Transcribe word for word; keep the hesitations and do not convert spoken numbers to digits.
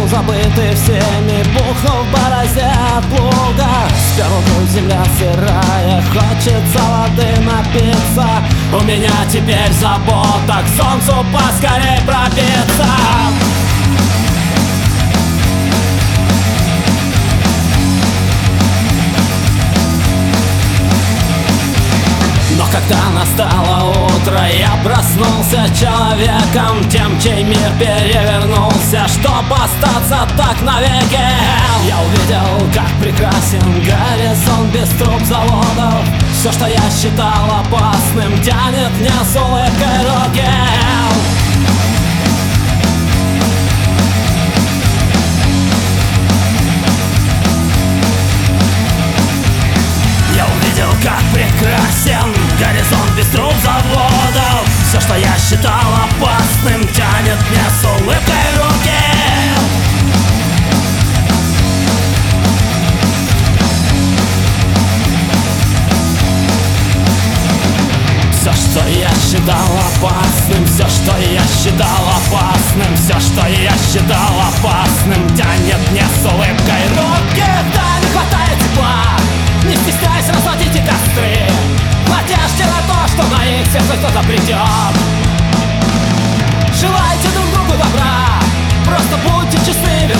Давно забытый всеми, бухнул в борозе от плуга. Сперва грудь, земля сырая, хочется воды напиться. У меня теперь забота, к солнцу поскорей пробиться. Но когда настало утро, я проснулся человеком, тем, чей мир перевернулся, чтоб остаться так навеки. Я увидел, как прекрасен горизонт без труб заводов. Все, что я считал опасным, тянет мне с улыбкой руки. Как прекрасен горизонт без труб заводов. Все, что я считал опасным, тянет мне с улыбкой руки. Все, что я считал опасным, все, что я считал опасным, все, что я считал опасным, тянет мне с улыбкой руки. Да, не хватает тепла, не стесняйся, разводите костры. Надежде на то, что на их сердце кто-то придет. Желайте друг другу добра, просто будьте честны.